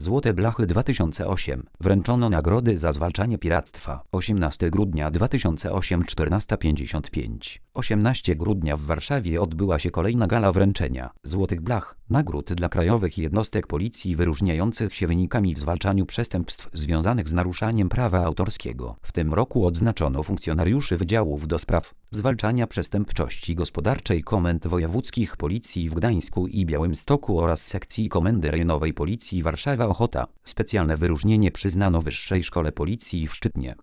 Złote Blachy 2008. Wręczono nagrody za zwalczanie piractwa. 18 grudnia 2008 14:55. 18 grudnia w Warszawie odbyła się kolejna gala wręczenia Złotych Blach, nagród dla krajowych jednostek policji wyróżniających się wynikami w zwalczaniu przestępstw związanych z naruszaniem prawa autorskiego. W tym roku odznaczono funkcjonariuszy wydziałów do spraw zwalczania przestępczości gospodarczej komend wojewódzkich Policji w Gdańsku i Białymstoku oraz sekcji Komendy Rejonowej Policji Warszawa-Ochota. Specjalne wyróżnienie przyznano Wyższej Szkole Policji w Szczytnie.